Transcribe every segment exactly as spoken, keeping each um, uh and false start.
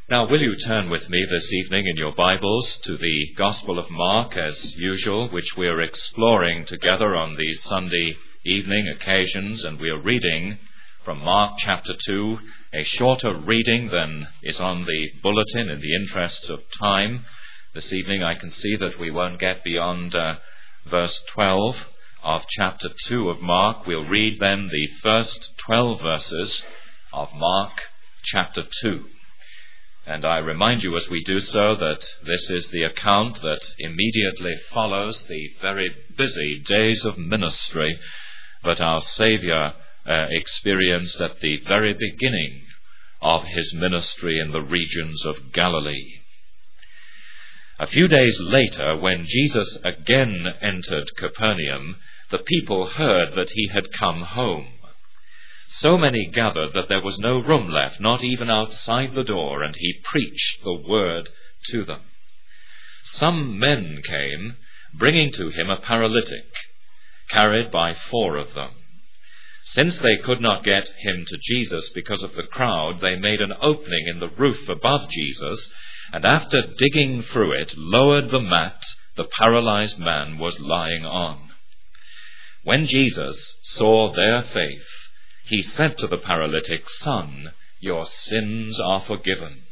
Now, will you turn with me this evening in your Bibles to the Gospel of Mark, as usual, which we are exploring together on these Sunday evening occasions, and we are reading from Mark chapter two, a shorter reading than is on the bulletin in the interests of time. This evening I can see that we won't get beyond uh, verse twelve of chapter two of Mark. We'll read then the first twelve verses of Mark chapter two. And I remind you as we do so that this is the account that immediately follows the very busy days of ministry that our Saviour uh, experienced at the very beginning of his ministry in the regions of Galilee. A few days later, when Jesus again entered Capernaum, the people heard that he had come home. So many gathered that there was no room left, not even outside the door, and he preached the word to them. Some men came, bringing to him a paralytic, carried by four of them. Since they could not get him to Jesus because of the crowd, they made an opening in the roof above Jesus, and after digging through it, lowered the mat the paralyzed man was lying on. When Jesus saw their faith, he said to the paralytic, "Son, your sins are forgiven."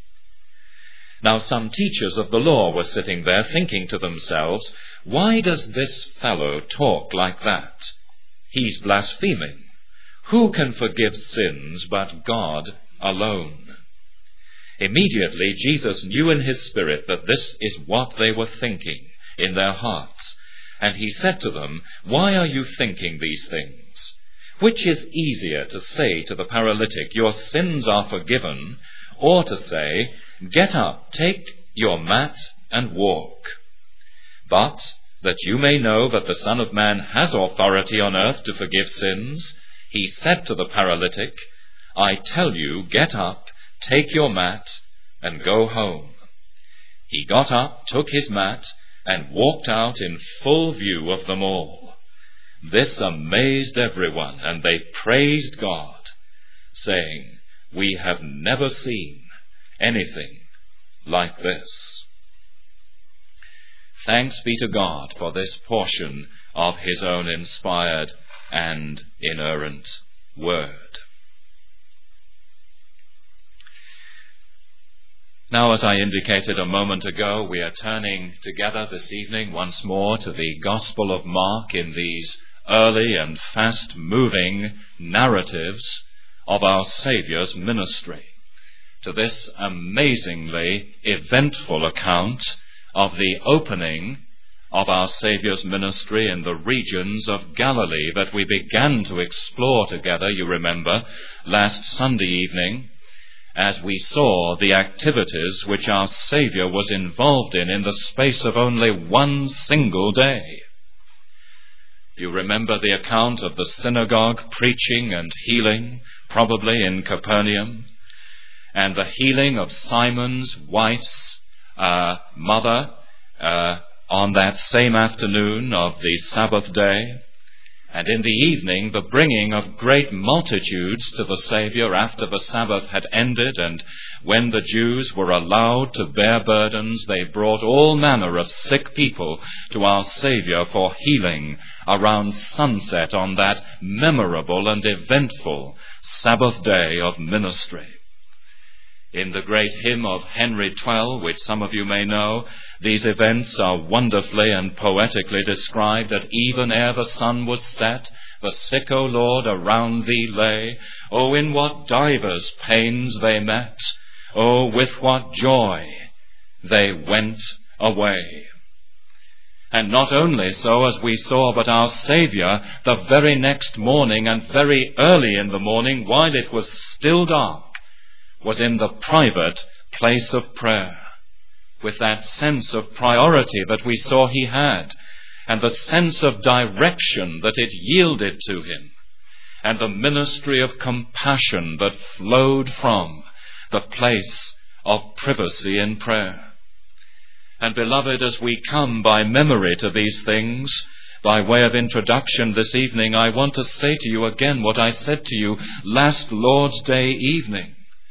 Now some teachers of the law were sitting there, thinking to themselves, "Why does this fellow talk like that? He's blaspheming. Who can forgive sins but God alone?" Immediately Jesus knew in his spirit that this is what they were thinking in their hearts. And he said to them, "Why are you thinking these things? Which is easier to say to the paralytic, 'Your sins are forgiven,' or to say, 'Get up, take your mat and walk'? But that you may know that the Son of Man has authority on earth to forgive sins, he said to the paralytic, 'I tell you, get up, take your mat, and go home.' He got up, took his mat, and walked out in full view of them all. This amazed everyone, and they praised God, saying, 'We have never seen anything like this.'" Thanks be to God for this portion of his own inspired and inerrant word. Now, as I indicated a moment ago, we are turning together this evening once more to the Gospel of Mark in these early and fast-moving narratives of our Saviour's ministry, to this amazingly eventful account of the opening of our Saviour's ministry in the regions of Galilee that we began to explore together, you remember, last Sunday evening, as we saw the activities which our Saviour was involved in in the space of only one single day. You remember the account of the synagogue preaching and healing, probably in Capernaum, and the healing of Simon's wife's uh, mother uh, on that same afternoon of the Sabbath day, and in the evening the bringing of great multitudes to the Saviour after the Sabbath had ended, and when the Jews were allowed to bear burdens, they brought all manner of sick people to our Saviour for healing around sunset on that memorable and eventful Sabbath day of ministry. In the great hymn of Henry Twell, which some of you may know, these events are wonderfully and poetically described, that even ere the sun was set, the sick, O Lord, around thee lay. Oh, in what divers pains they met! Oh, with what joy they went away! And not only so, as we saw, but our Saviour, the very next morning, and very early in the morning, while it was still dark, was in the private place of prayer, with that sense of priority that we saw he had, and the sense of direction that it yielded to him, and the ministry of compassion that flowed from the place of privacy in prayer. And beloved, as we come by memory to these things, by way of introduction this evening, I want to say to you again what I said to you last Lord's Day evening.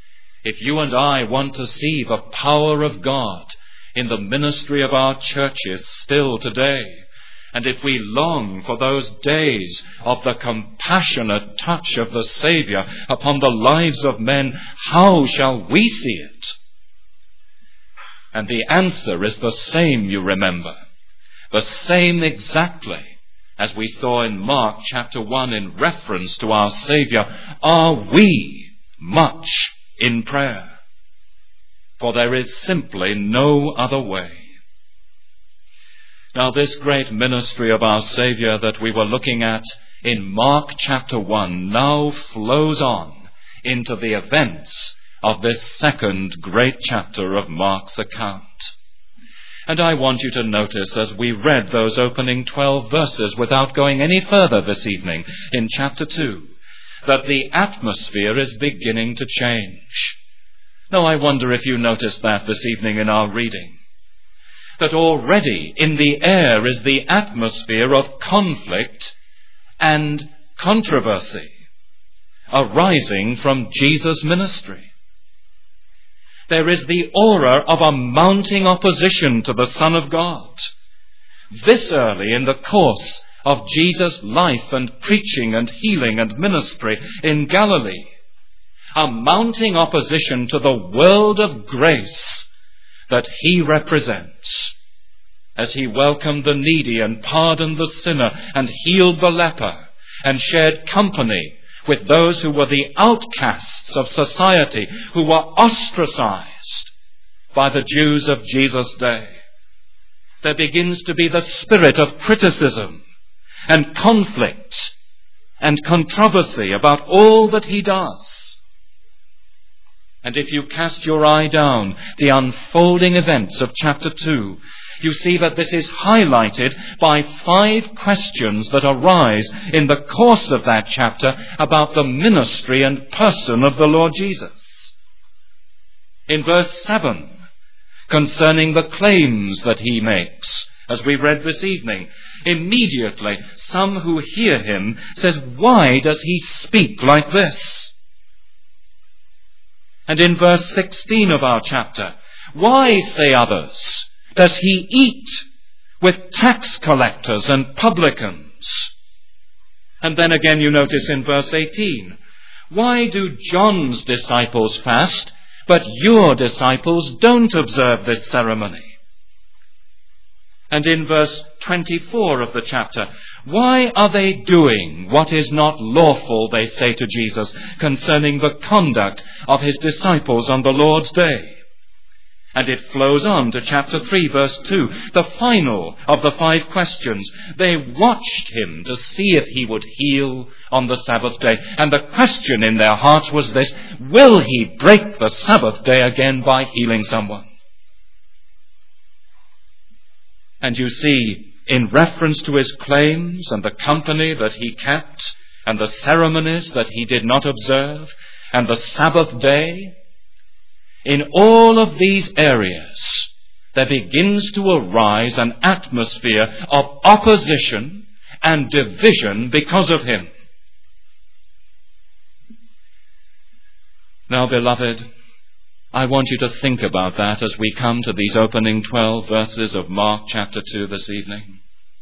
if you and I want to see the power of God in the ministry of our churches still today, and if we long for those days of the compassionate touch of the Saviour upon the lives of men, how shall we see it? And the answer is the same, you remember, the same exactly as we saw in Mark chapter one in reference to our Saviour. Are we much in prayer? For there is simply no other way. Now, this great ministry of our Saviour that we were looking at in Mark chapter one now flows on into the events of this second great chapter of Mark's account. And I want you to notice, as we read those opening twelve verses without going any further this evening in chapter two, that the atmosphere is beginning to change. Now, I wonder if you noticed that this evening in our reading, that already in the air is the atmosphere of conflict and controversy arising from Jesus' ministry. There is the aura of a mounting opposition to the Son of God. This early in the course of Jesus' life and preaching and healing and ministry in Galilee, a mounting opposition to the world of grace that he represents, as he welcomed the needy and pardoned the sinner and healed the leper and shared company with those who were the outcasts of society, who were ostracized by the Jews of Jesus' day. There begins to be the spirit of criticism and conflict and controversy about all that he does. And if you cast your eye down the unfolding events of chapter two, you see that this is highlighted by five questions that arise in the course of that chapter about the ministry and person of the Lord Jesus. In verse seven, concerning the claims that he makes, as we read this evening, immediately some who hear him says, why does he speak like this? And in verse sixteen of our chapter, why, say others, does he eat with tax collectors and publicans? And then again you notice in verse eighteen, why do John's disciples fast, but your disciples don't observe this ceremony? And in verse twenty-four of the chapter, why are they doing what is not lawful, they say to Jesus, concerning the conduct of his disciples on the Lord's day? And it flows on to chapter three, verse two, the final of the five questions. They watched him to see if he would heal on the Sabbath day. And the question in their hearts was this: will he break the Sabbath day again by healing someone? And you see, in reference to his claims and the company that he kept and the ceremonies that he did not observe and the Sabbath day, in all of these areas, there begins to arise an atmosphere of opposition and division because of him. Now, beloved, I want you to think about that as we come to these opening twelve verses of Mark chapter two this evening.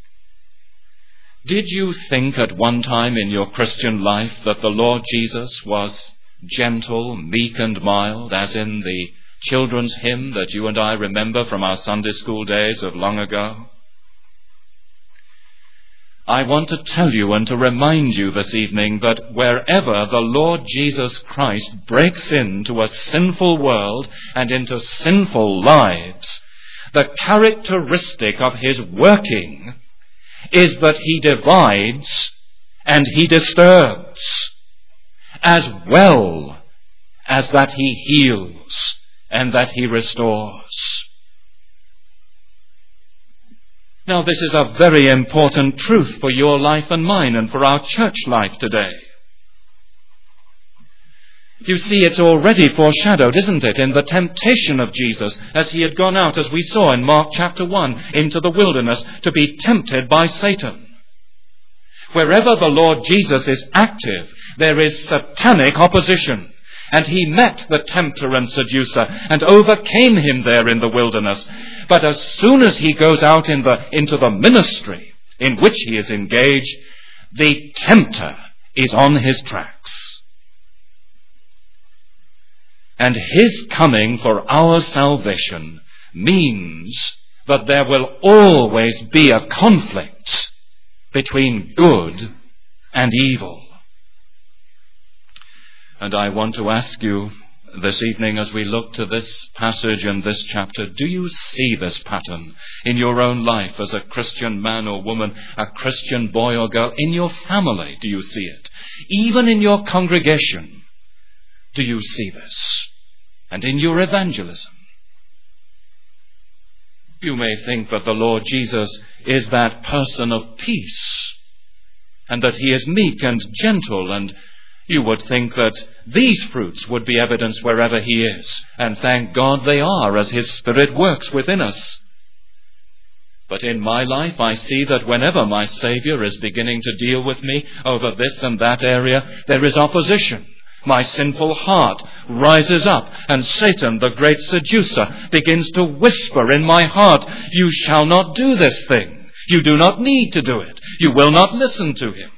Did you think at one time in your Christian life that the Lord Jesus was gentle, meek and mild, as in the children's hymn that you and I remember from our Sunday school days of long ago? I want to tell you and to remind you this evening that wherever the Lord Jesus Christ breaks into a sinful world and into sinful lives, the characteristic of his working is that he divides and he disturbs, as well as that he heals and that he restores. Now, this is a very important truth for your life and mine and for our church life today. You see, it's already foreshadowed, isn't it, in the temptation of Jesus as he had gone out, as we saw in Mark chapter one, into the wilderness to be tempted by Satan. Wherever the Lord Jesus is active, there is satanic opposition. And he met the tempter and seducer and overcame him there in the wilderness. But as soon as he goes out in the, into the ministry in which he is engaged, the tempter is on his tracks. And his coming for our salvation means that there will always be a conflict between good and evil. And I want to ask you this evening as we look to this passage and this chapter, do you see this pattern in your own life as a Christian man or woman, a Christian boy or girl? In your family, do you see it? Even in your congregation, do you see this? And in your evangelism? You may think that the Lord Jesus is that person of peace, and that he is meek and gentle, and you would think that these fruits would be evidence wherever he is, and thank God they are, as his Spirit works within us. But in my life I see that whenever my Saviour is beginning to deal with me over this and that area, there is opposition. My sinful heart rises up, and Satan, the great seducer, begins to whisper in my heart, you shall not do this thing. You do not need to do it. You will not listen to him.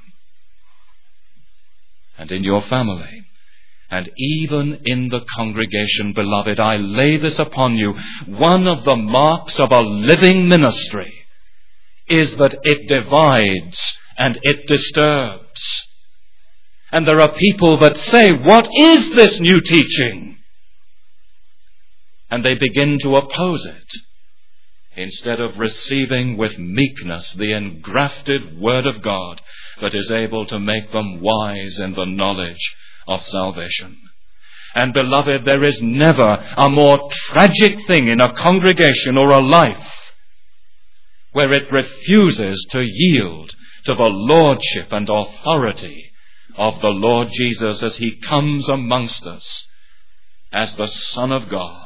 And in your family, and even in the congregation, beloved, I lay this upon you. One of the marks of a living ministry is that it divides and it disturbs. And there are people that say, what is this new teaching? And they begin to oppose it, instead of receiving with meekness the engrafted Word of God that is able to make them wise in the knowledge of salvation. And beloved, there is never a more tragic thing in a congregation or a life where it refuses to yield to the lordship and authority of the Lord Jesus as he comes amongst us as the Son of God.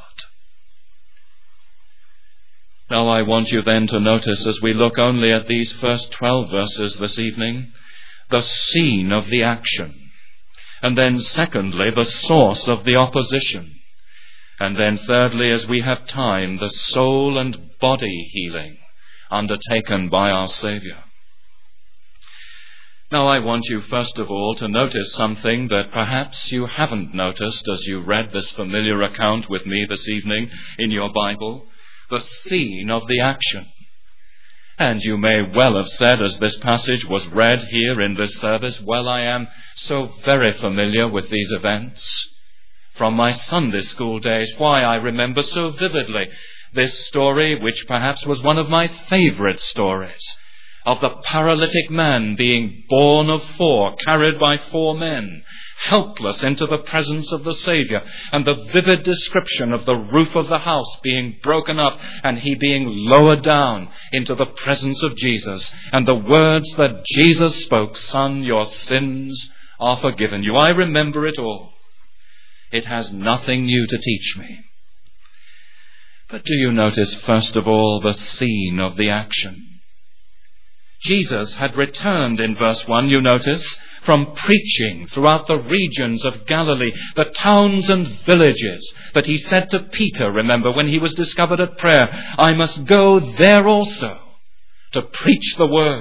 Now I want you then to notice, as we look only at these first twelve verses this evening, the scene of the action. And then secondly, the source of the opposition. And then thirdly, as we have time, the soul and body healing undertaken by our Saviour. Now I want you first of all to notice something that perhaps you haven't noticed as you read this familiar account with me this evening in your Bible, the scene of the action. And you may well have said, as this passage was read here in this service, well, I am so very familiar with these events from my Sunday school days. Why, I remember so vividly this story, which perhaps was one of my favorite stories, of the paralytic man being borne of four, carried by four men, helpless into the presence of the Saviour, and the vivid description of the roof of the house being broken up and he being lowered down into the presence of Jesus, and the words that Jesus spoke, Son, your sins are forgiven you. I remember it all. It has nothing new to teach me. But do you notice, first of all, the scene of the action? Jesus had returned in verse one, you notice, from preaching throughout the regions of Galilee, the towns and villages that he said to Peter, remember, when he was discovered at prayer, I must go there also to preach the word.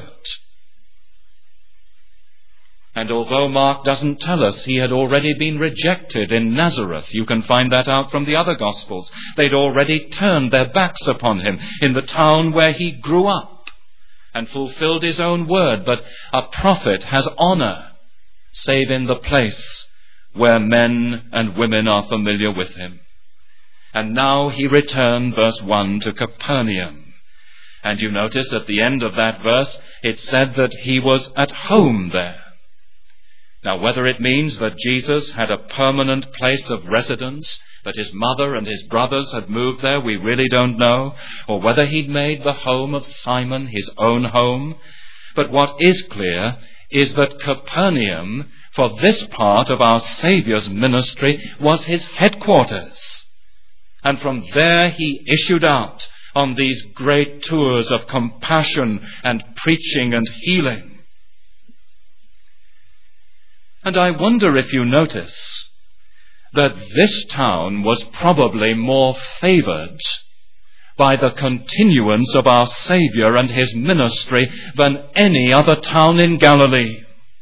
And although Mark doesn't tell us he had already been rejected in Nazareth, you can find that out from the other Gospels. They'd already turned their backs upon him in the town where he grew up and fulfilled his own word, that a prophet has honor, save in the place where men and women are familiar with him. And now he returned, verse one, to Capernaum. And you notice at the end of that verse, it said that he was at home there. Now, whether it means that Jesus had a permanent place of residence, that his mother and his brothers had moved there, we really don't know, or whether he'd made the home of Simon his own home. But what is clear is that Capernaum, for this part of our Saviour's ministry, was his headquarters. And from there he issued out on these great tours of compassion and preaching and healing. And I wonder if you notice that this town was probably more favored by the continuance of our Savior and his ministry than any other town in Galilee.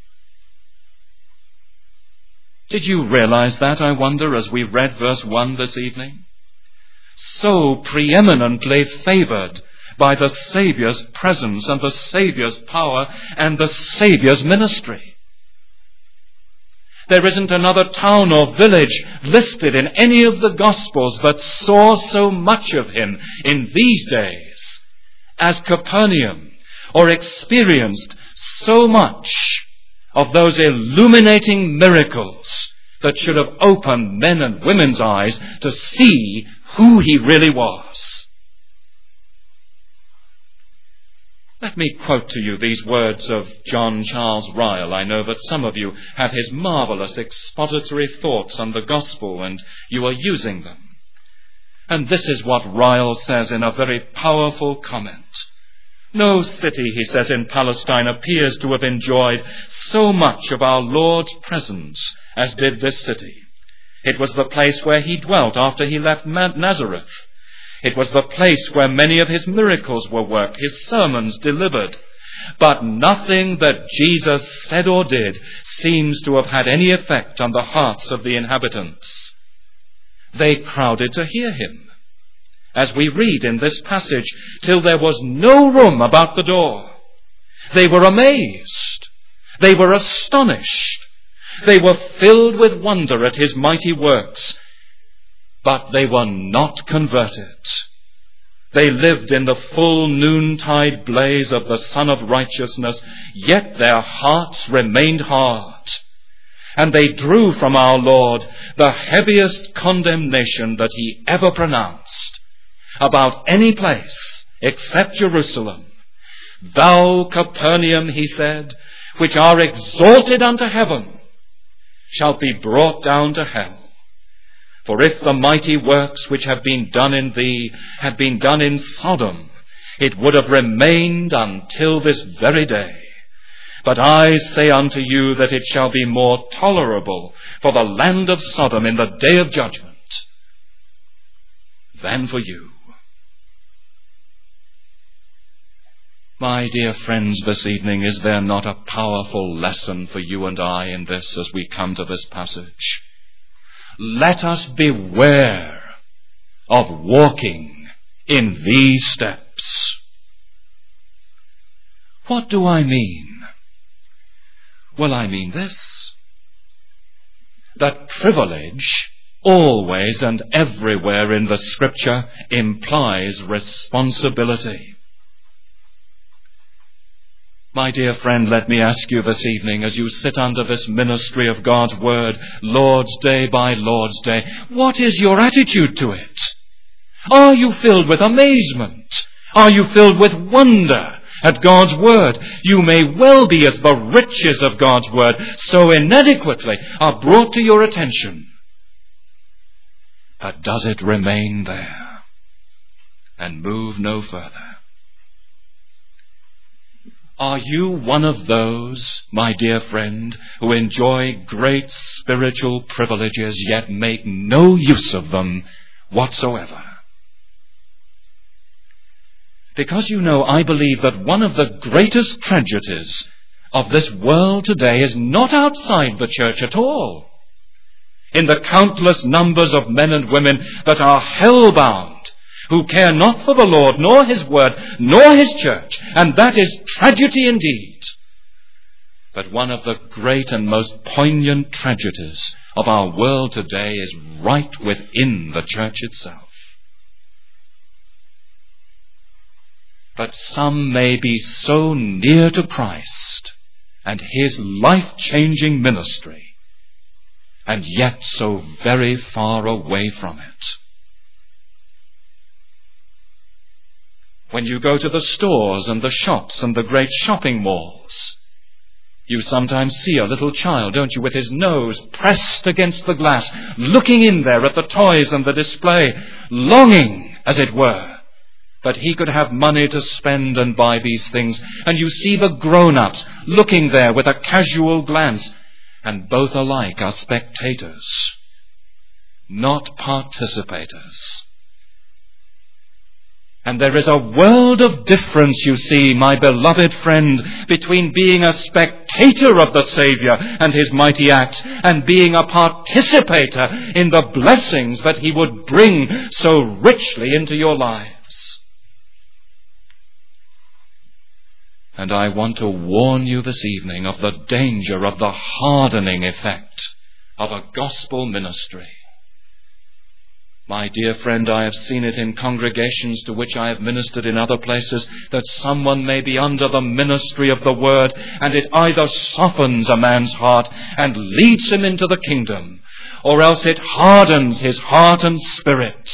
Did you realize that, I wonder, as we read verse one this evening? So preeminently favored by the Savior's presence and the Savior's power and the Savior's ministry. There isn't another town or village listed in any of the Gospels that saw so much of him in these days as Capernaum, or experienced so much of those illuminating miracles that should have opened men and women's eyes to see who he really was. Let me quote to you these words of John Charles Ryle. I know that some of you have his marvelous expository thoughts on the gospel, and you are using them. And this is what Ryle says in a very powerful comment. No city, he says, in Palestine appears to have enjoyed so much of our Lord's presence as did this city. It was the place where he dwelt after he left Nazareth. It was the place where many of his miracles were worked, his sermons delivered. But nothing that Jesus said or did seems to have had any effect on the hearts of the inhabitants. They crowded to hear him, as we read in this passage, till there was no room about the door. They were amazed. They were astonished. They were filled with wonder at his mighty works. But they were not converted. They lived in the full noontide blaze of the Sun of Righteousness, yet their hearts remained hard. And they drew from our Lord the heaviest condemnation that he ever pronounced about any place except Jerusalem. Thou, Capernaum, he said, which are exalted unto heaven, shalt be brought down to hell. For if the mighty works which have been done in thee had been done in Sodom, it would have remained until this very day. But I say unto you that it shall be more tolerable for the land of Sodom in the day of judgment than for you. My dear friends, this evening, is there not a powerful lesson for you and I in this as we come to this passage? Let us beware of walking in these steps. What do I mean? Well, I mean this, that privilege always and everywhere in the Scripture implies responsibility. My dear friend, let me ask you this evening, as you sit under this ministry of God's Word, Lord's Day by Lord's Day, what is your attitude to it? Are you filled with amazement? Are you filled with wonder at God's Word? You may well be, as the riches of God's Word so inadequately are brought to your attention. But does it remain there and move no further? Are you one of those, my dear friend, who enjoy great spiritual privileges yet make no use of them whatsoever? Because, you know, I believe that one of the greatest tragedies of this world today is not outside the church at all, in the countless numbers of men and women that are hell-bound, who care not for the Lord, nor his word, nor his church, and that is tragedy indeed. But one of the great and most poignant tragedies of our world today is right within the church itself. But some may be so near to Christ and his life-changing ministry, and yet so very far away from it. When you go to the stores and the shops and the great shopping malls, you sometimes see a little child, don't you, with his nose pressed against the glass, looking in there at the toys and the display, longing, as it were, that he could have money to spend and buy these things. And you see the grown-ups looking there with a casual glance, and both alike are spectators. not participators. And there is a world of difference, you see, my beloved friend, between being a spectator of the Saviour and his mighty acts and being a participator in the blessings that he would bring so richly into your lives. And I want to warn you this evening of the danger of the hardening effect of a gospel ministry. My dear friend, I have seen it in congregations to which I have ministered in other places, that someone may be under the ministry of the word, and it either softens a man's heart and leads him into the kingdom, or else it hardens his heart and spirit,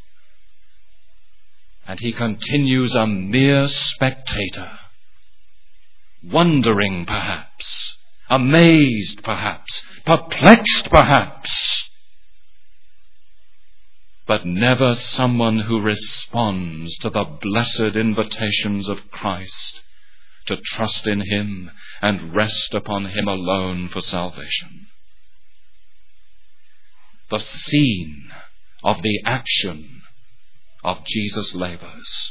and he continues a mere spectator, wondering perhaps, amazed perhaps, perplexed perhaps, but never someone who responds to the blessed invitations of Christ to trust in him and rest upon him alone for salvation. The scene of the action of Jesus' labors.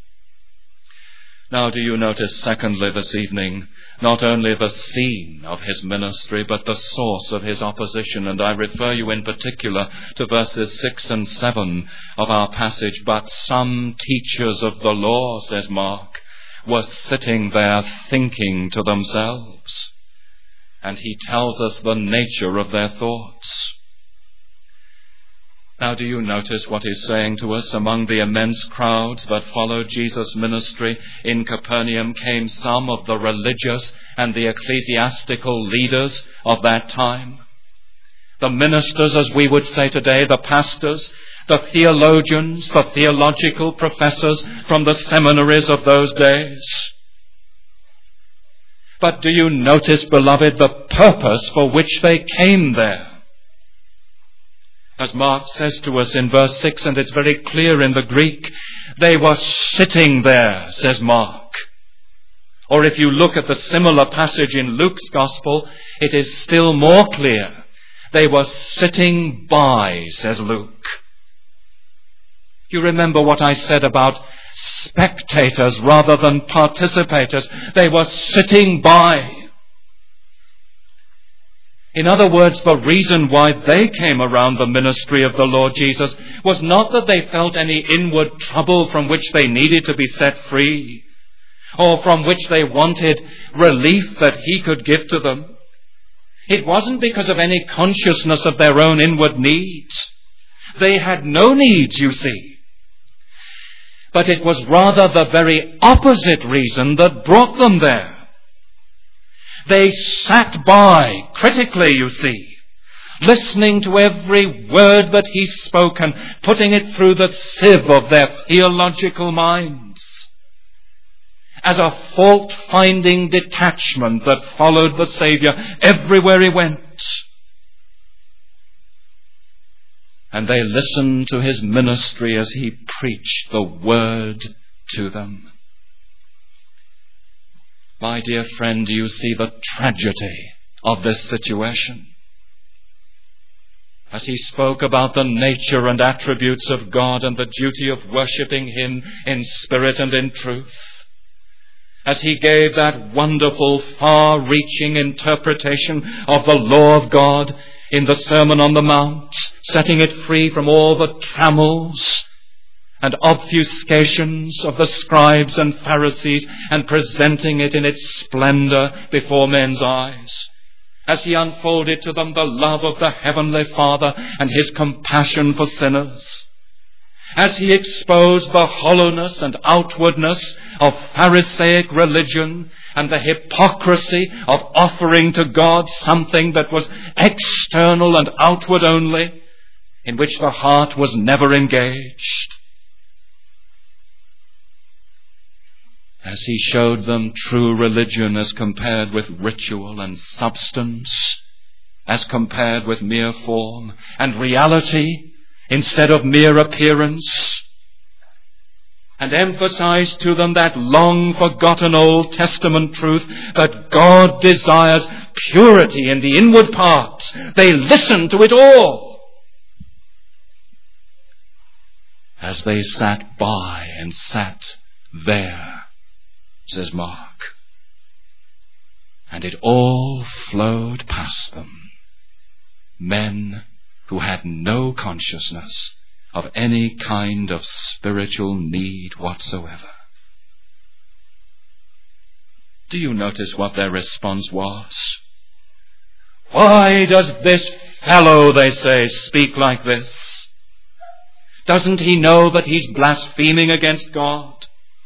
Now, do you notice, secondly, this evening, not only the scene of his ministry, but the source of his opposition? And I refer you in particular to verses six and seven of our passage. But some teachers of the law, says Mark, were sitting there thinking to themselves. And he tells us the nature of their thoughts. Now, do you notice what he's saying to us? Among the immense crowds that followed Jesus' ministry in Capernaum came some of the religious and the ecclesiastical leaders of that time. The ministers, as we would say today, the pastors, the theologians, the theological professors from the seminaries of those days. But do you notice, beloved, the purpose for which they came there? As Mark says to us in verse six, and it's very clear in the Greek, they were sitting there, says Mark. Or if you look at the similar passage in Luke's Gospel, it is still more clear. They were sitting by, says Luke. You remember what I said about spectators rather than participators. They were sitting by. In other words, the reason why they came around the ministry of the Lord Jesus was not that they felt any inward trouble from which they needed to be set free, or from which they wanted relief that he could give to them. It wasn't because of any consciousness of their own inward needs. They had no needs, you see. But it was rather the very opposite reason that brought them there. They sat by, critically, you see, listening to every word that he spoke and putting it through the sieve of their theological minds, as a fault-finding detachment that followed the Saviour everywhere he went. And they listened to his ministry as he preached the word to them. My dear friend, do you see the tragedy of this situation? As he spoke about the nature and attributes of God and the duty of worshipping him in spirit and in truth, as he gave that wonderful, far-reaching interpretation of the law of God in the Sermon on the Mount, setting it free from all the trammels and obfuscations of the scribes and Pharisees, and presenting it in its splendor before men's eyes, as he unfolded to them the love of the Heavenly Father and his compassion for sinners, as he exposed the hollowness and outwardness of Pharisaic religion and the hypocrisy of offering to God something that was external and outward only, in which the heart was never engaged. As he showed them true religion as compared with ritual and substance, as compared with mere form and reality instead of mere appearance, and emphasized to them that long-forgotten Old Testament truth that God desires purity in the inward parts. They listened to it all. as they sat by and sat there, says Mark. And it all flowed past them. Men who had no consciousness of any kind of spiritual need whatsoever. Do you notice what their response was? Why does this fellow, they say, speak like this? Doesn't he know that he's blaspheming against God?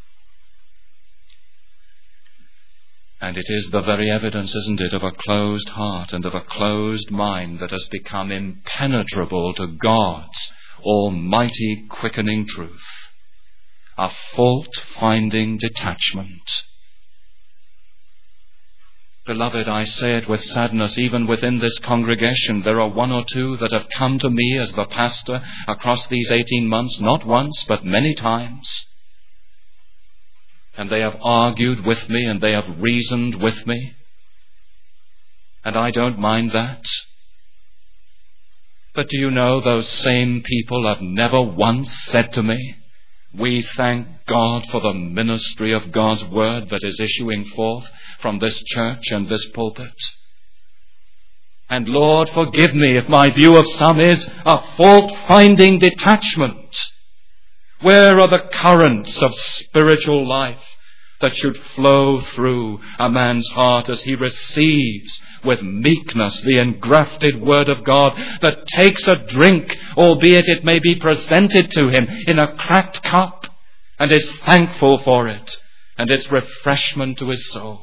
And it is the very evidence, isn't it, of a closed heart and of a closed mind that has become impenetrable to God's almighty quickening truth. A fault-finding detachment. Beloved, I say it with sadness, even within this congregation, there are one or two that have come to me as the pastor across these eighteen months, not once, but many times. And they have argued with me and they have reasoned with me. And I don't mind that. But do you know, those same people have never once said to me, we thank God for the ministry of God's word that is issuing forth from this church and this pulpit. And Lord, forgive me if my view of some is a fault-finding detachment. Where are the currents of spiritual life that should flow through a man's heart as he receives with meekness the engrafted word of God, that takes a drink, albeit it may be presented to him in a cracked cup, and is thankful for it and its refreshment to his soul?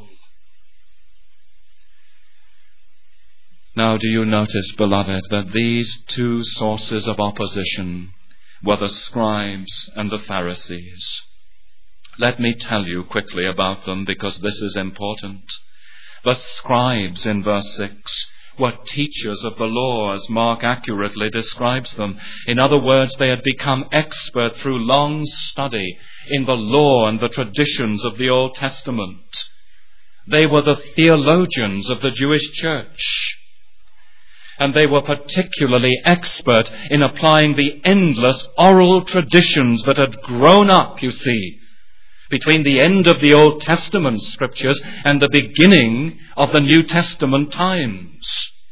Now, do you notice, beloved, that these two sources of opposition were the scribes and the Pharisees? Let me tell you quickly about them, because this is important. The scribes in verse six were teachers of the law, as Mark accurately describes them. In other words, they had become expert through long study in the law and the traditions of the Old Testament. They were the theologians of the Jewish church. And they were particularly expert in applying the endless oral traditions that had grown up, you see, between the end of the Old Testament scriptures and the beginning of the New Testament times.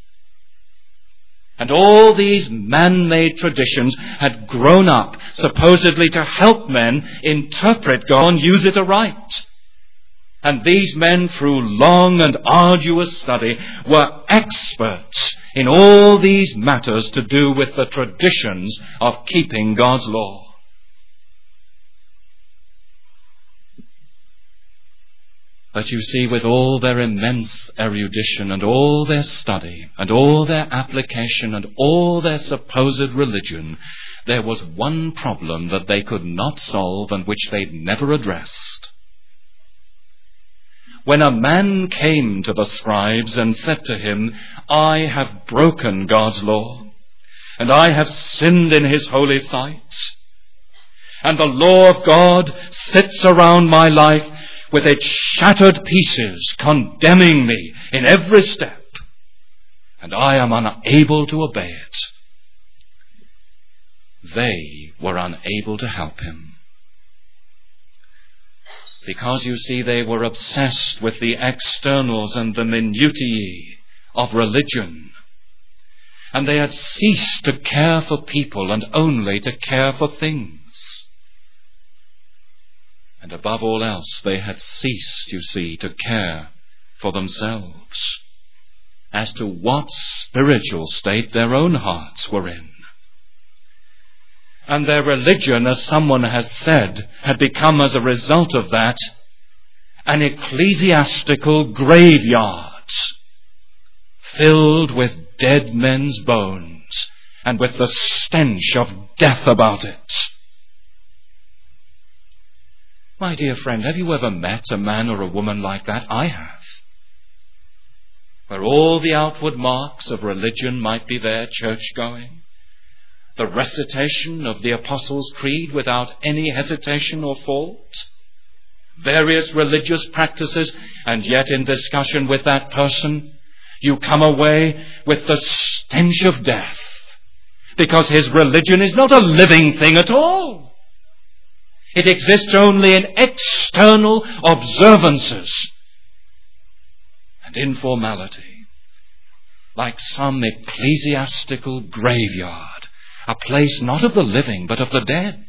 And all these man-made traditions had grown up supposedly to help men interpret God and use it aright. And these men, through long and arduous study, were experts in all these matters to do with the traditions of keeping God's law. But you see, with all their immense erudition and all their study and all their application and all their supposed religion, there was one problem that they could not solve and which they'd never addressed. When a man came to the scribes and said to him, I have broken God's law, and I have sinned in his holy sight, and the law of God sits around my life with its shattered pieces, condemning me in every step, and I am unable to obey it. They were unable to help him. Because, you see, they were obsessed with the externals and the minutiae of religion. And they had ceased to care for people and only to care for things. And above all else, they had ceased, you see, to care for themselves as to what spiritual state their own hearts were in. And their religion, as someone has said, had become, as a result of that, an ecclesiastical graveyard filled with dead men's bones and with the stench of death about it. My dear friend, have you ever met a man or a woman like that? I have. Where all the outward marks of religion might be there, church-going, the recitation of the Apostles' Creed without any hesitation or fault, various religious practices, and yet in discussion with that person, you come away with the stench of death, because his religion is not a living thing at all. It exists only in external observances and informality, like some ecclesiastical graveyard, a place not of the living but of the dead.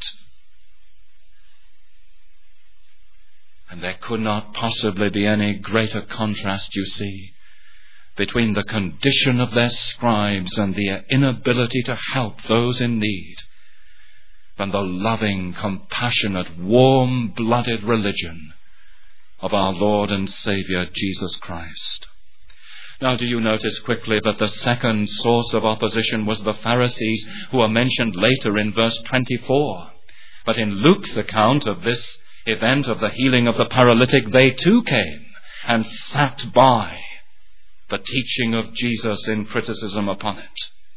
And there could not possibly be any greater contrast, you see, between the condition of their scribes and their inability to help those in need than the loving, compassionate, warm-blooded religion of our Lord and Saviour Jesus Christ. Now, do you notice quickly that the second source of opposition was the Pharisees, who are mentioned later in verse twenty-four. But in Luke's account of this event of the healing of the paralytic, they too came and sat by the teaching of Jesus in criticism upon it.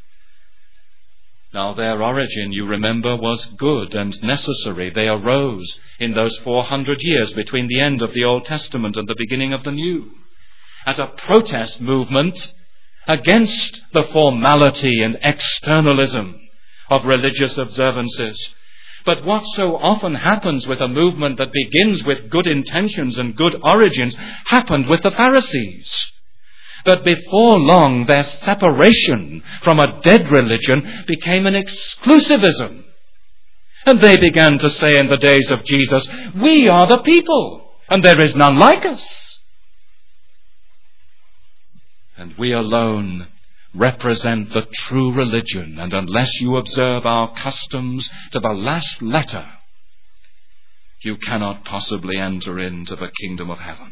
Now, their origin, you remember, was good and necessary. They arose in those four hundred years between the end of the Old Testament and the beginning of the New, as a protest movement against the formality and externalism of religious observances. But what so often happens with a movement that begins with good intentions and good origins happened with the Pharisees. That before long their separation from a dead religion became an exclusivism. And they began to say in the days of Jesus, "We are the people, and there is none like us. And we alone represent the true religion, and unless you observe our customs to the last letter, you cannot possibly enter into the kingdom of heaven."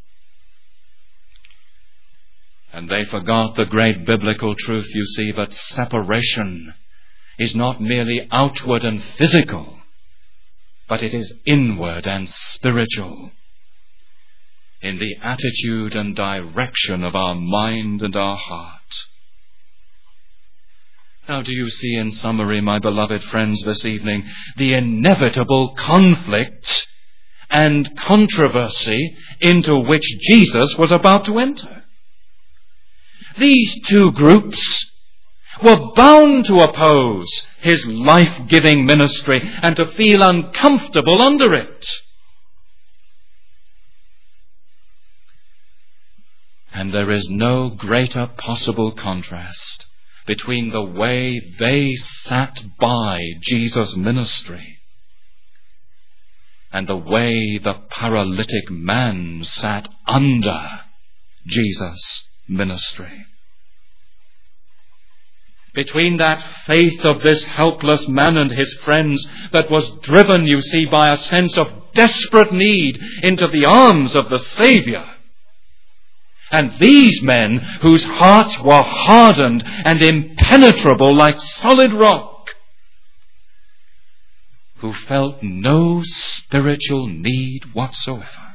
And they forgot the great biblical truth, you see, that separation is not merely outward and physical, but it is inward and spiritual, in the attitude and direction of our mind and our heart. Now, do you see in summary, my beloved friends, this evening, the inevitable conflict and controversy into which Jesus was about to enter? These two groups were bound to oppose his life-giving ministry and to feel uncomfortable under it. And there is no greater possible contrast between the way they sat by Jesus' ministry and the way the paralytic man sat under Jesus' ministry. Between that faith of this helpless man and his friends that was driven, you see, by a sense of desperate need into the arms of the Saviour, and these men whose hearts were hardened and impenetrable like solid rock, who felt no spiritual need whatsoever,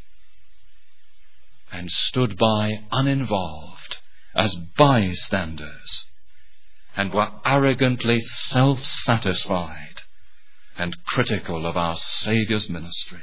and stood by uninvolved as bystanders, and were arrogantly self-satisfied and critical of our Saviour's ministry.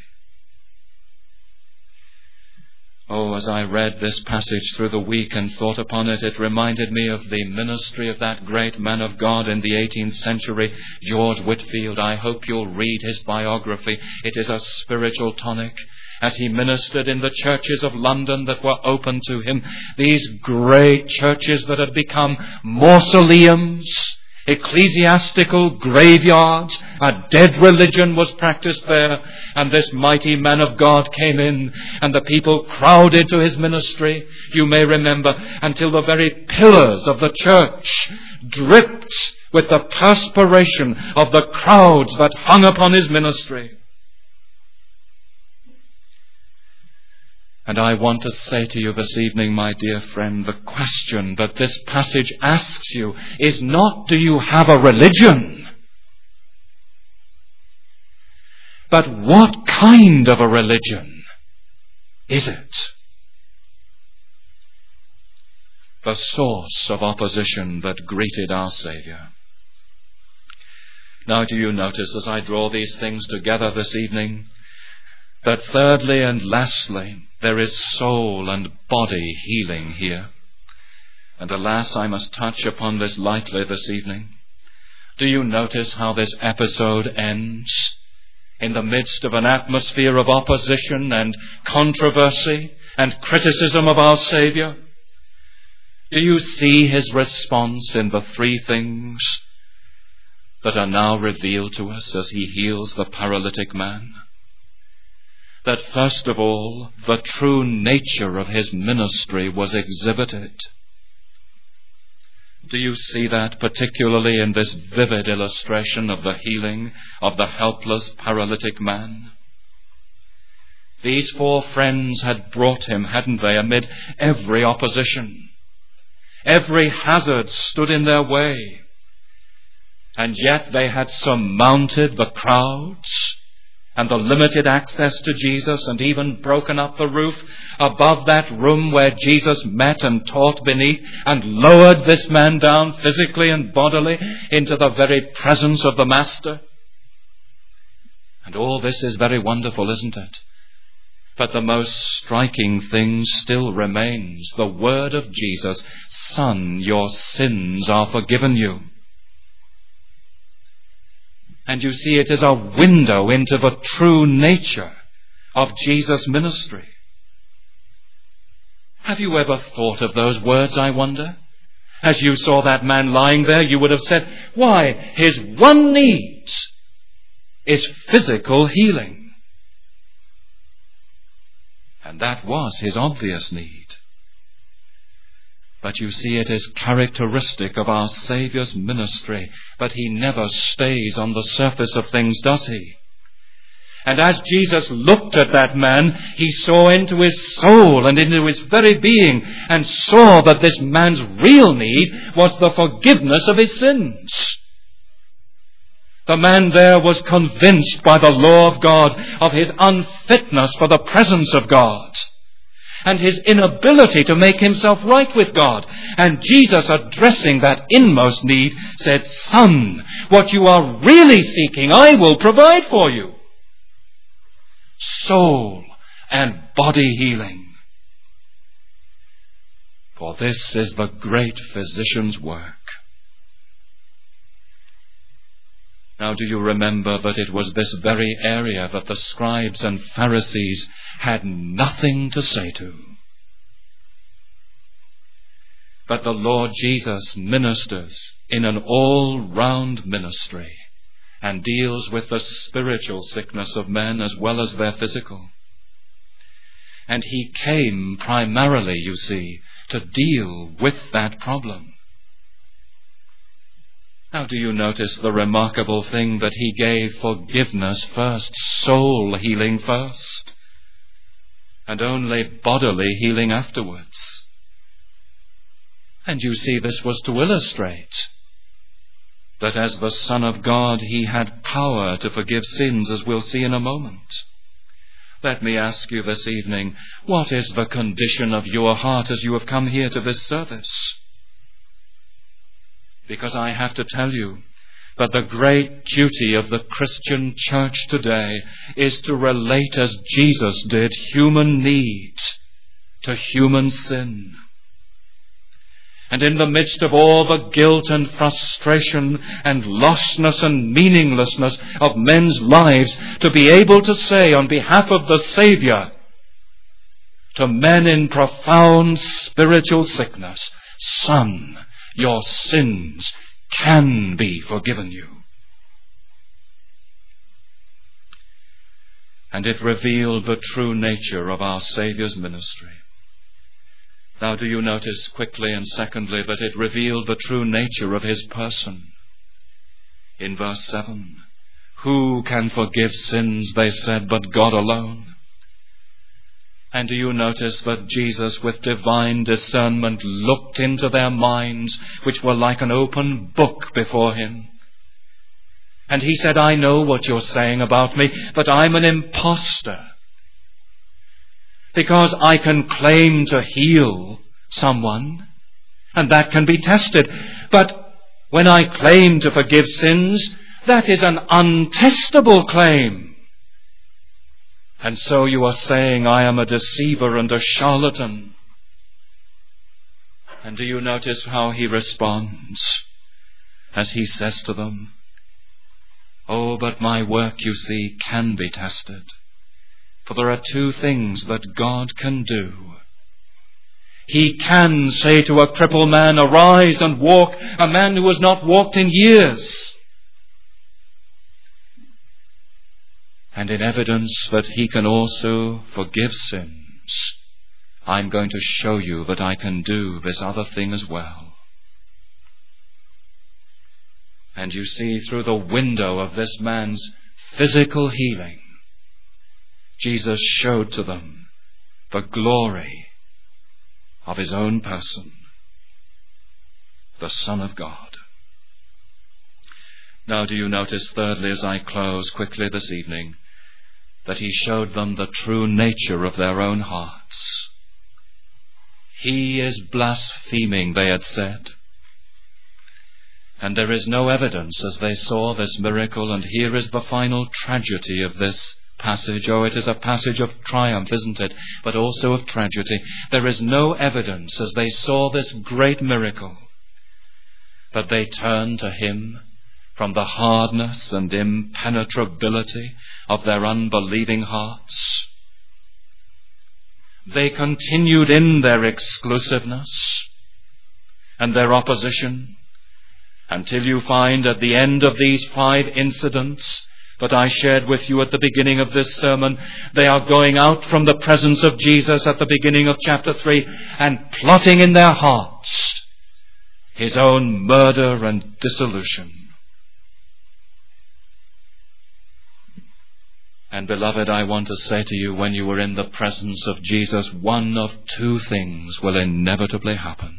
Oh, as I read this passage through the week and thought upon it, it reminded me of the ministry of that great man of God in the eighteenth century, George Whitefield. I hope you'll read his biography. It is a spiritual tonic. As he ministered in the churches of London that were open to him, these great churches that had become mausoleums, ecclesiastical graveyards, a dead religion was practiced there, and this mighty man of God came in, and the people crowded to his ministry, you may remember, until the very pillars of the church dripped with the perspiration of the crowds that hung upon his ministry. And I want to say to you this evening, my dear friend, the question that this passage asks you is not, do you have a religion? But what kind of a religion is it? The source of opposition that greeted our Saviour. Now, do you notice as I draw these things together this evening, that thirdly and lastly, there is soul and body healing here. And alas, I must touch upon this lightly this evening. Do you notice how this episode ends? in the midst of an atmosphere of opposition and controversy and criticism of our Savior? Do you see his response in the three things that are now revealed to us as he heals the paralytic man? That first of all, the true nature of his ministry was exhibited. Do you see that particularly in this vivid illustration of the healing of the helpless paralytic man? These four friends had brought him, hadn't they, amid every opposition. Every hazard stood in their way. And yet they had surmounted the crowds and the limited access to Jesus, and even broken up the roof above that room where Jesus met and taught beneath, and lowered this man down physically and bodily into the very presence of the Master. And all this is very wonderful, isn't it? But the most striking thing still remains, the word of Jesus, "Son, your sins are forgiven you." And you see, it is a window into the true nature of Jesus' ministry. Have you ever thought of those words, I wonder? As you saw that man lying there, you would have said, why, his one need is physical healing. And that was his obvious need. But you see, it is characteristic of our Saviour's ministry that he never stays on the surface of things, does he? And as Jesus looked at that man, he saw into his soul and into his very being, and saw that this man's real need was the forgiveness of his sins. The man there was convinced by the law of God of his unfitness for the presence of God, and his inability to make himself right with God. And Jesus, addressing that inmost need, said, "Son, what you are really seeking, I will provide for you." Soul and body healing. For this is the great physician's work. Now, do you remember that it was this very area that the scribes and Pharisees had nothing to say to? But the Lord Jesus ministers in an all-round ministry and deals with the spiritual sickness of men as well as their physical. And he came primarily, you see, to deal with that problem. Now, do you notice the remarkable thing that he gave forgiveness first, soul healing first, and only bodily healing afterwards? And you see, this was to illustrate that as the Son of God, he had power to forgive sins, as we'll see in a moment. Let me ask you this evening, what is the condition of your heart as you have come here to this service? Because I have to tell you that the great duty of the Christian church today is to relate, as Jesus did, human need to human sin. And in the midst of all the guilt and frustration and lostness and meaninglessness of men's lives, to be able to say on behalf of the Savior to men in profound spiritual sickness, "Son, your sins can be forgiven you." And it revealed the true nature of our Saviour's ministry. Now, do you notice quickly and secondly that it revealed the true nature of his person? In verse seven, "Who can forgive sins," they said, "but God alone?" And do you notice that Jesus, with divine discernment, looked into their minds, which were like an open book before him? And he said, "I know what you're saying about me, but I'm an imposter. Because I can claim to heal someone, and that can be tested. But when I claim to forgive sins, that is an untestable claim. And so you are saying I am a deceiver and a charlatan." And do you notice how he responds as he says to them, Oh, but my work, you see, can be tested. For there are two things that God can do. He can say to a crippled man, arise and walk, a man who has not walked in years. And in evidence that he can also forgive sins, I'm going to show you that I can do this other thing as well. And you see, through the window of this man's physical healing, Jesus showed to them the glory of his own person, the Son of God. Now, do you notice, thirdly, as I close quickly this evening, that he showed them the true nature of their own hearts. He is blaspheming, they had said. And there is no evidence as they saw this miracle, and here is the final tragedy of this passage. Oh, it is a passage of triumph, isn't it? But also of tragedy. There is no evidence as they saw this great miracle that they turned to him from the hardness and impenetrability of their unbelieving hearts. They continued in their exclusiveness and their opposition until you find at the end of these five incidents that I shared with you at the beginning of this sermon, they are going out from the presence of Jesus at the beginning of chapter three and plotting in their hearts his own murder and dissolution. And beloved, I want to say to you, when you are in the presence of Jesus, one of two things will inevitably happen.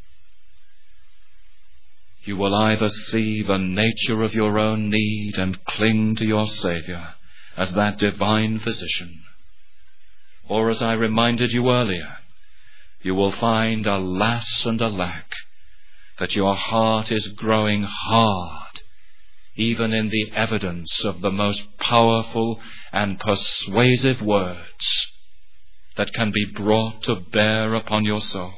You will either see the nature of your own need and cling to your Saviour as that divine physician, or, as I reminded you earlier, you will find, alas and alack, that your heart is growing hard, even in the evidence of the most powerful and persuasive words that can be brought to bear upon your soul.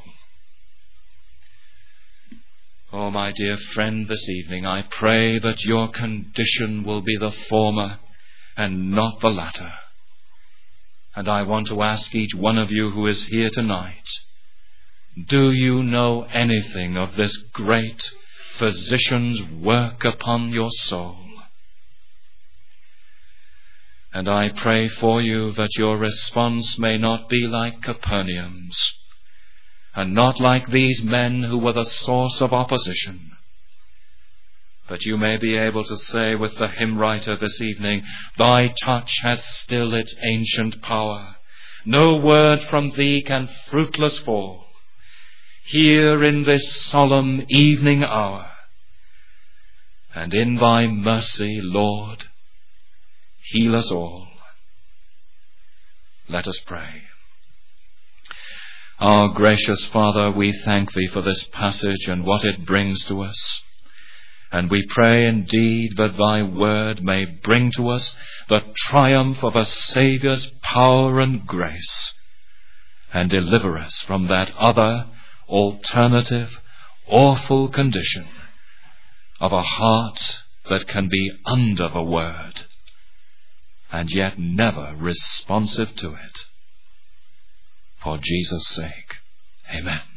Oh, my dear friend, this evening I pray that your condition will be the former and not the latter. And I want to ask each one of you who is here tonight, do you know anything of this great physician's work upon your soul? And I pray for you that your response may not be like Capernaum's, and not like these men who were the source of opposition, but you may be able to say with the hymn writer this evening, thy touch has still its ancient power. No word from thee can fruitless fall. Here in this solemn evening hour, and in thy mercy, Lord, heal us all. Let us pray. Our gracious Father, we thank thee for this passage and what it brings to us. And we pray indeed that thy word may bring to us the triumph of a Saviour's power and grace, and deliver us from that other, alternative, awful condition of a heart that can be under the word and yet never responsive to it. For Jesus' sake, amen.